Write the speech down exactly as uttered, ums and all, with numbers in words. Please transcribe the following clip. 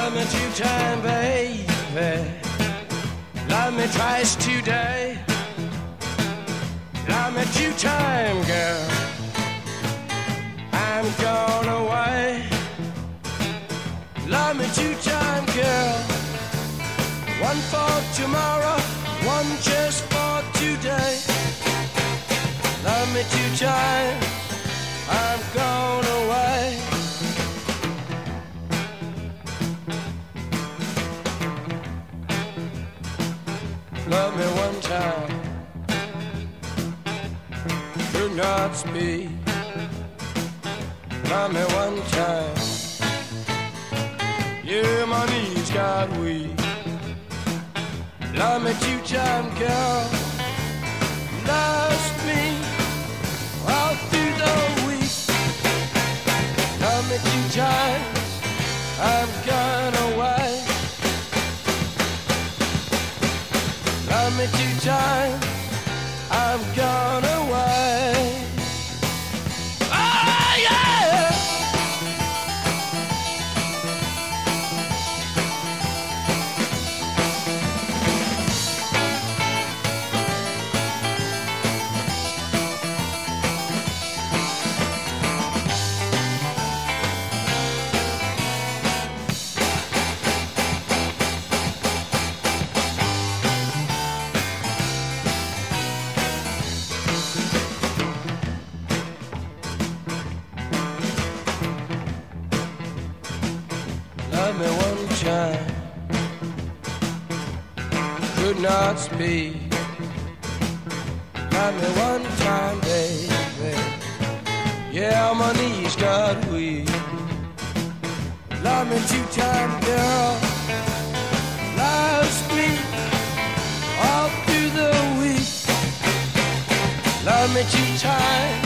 Love me two times, baby. Love me twice today. Love me two times, girl. I'm gone away. Love me two times, girl. One for tomorrow, one just for today. Love me two times, I'm gone away. Love me one time, do not speak. Love me one time, yeah, my knees got weak. Love me two times, girl. Love me all through the week. Love me two times, I'm gone away. Love me two times, I'm gone away. Oh yeah! Love me one time, could not speak. Love me one time, baby. Yeah, my knees got weak. Love me two times, girl. Love me all through the week. Love me two times,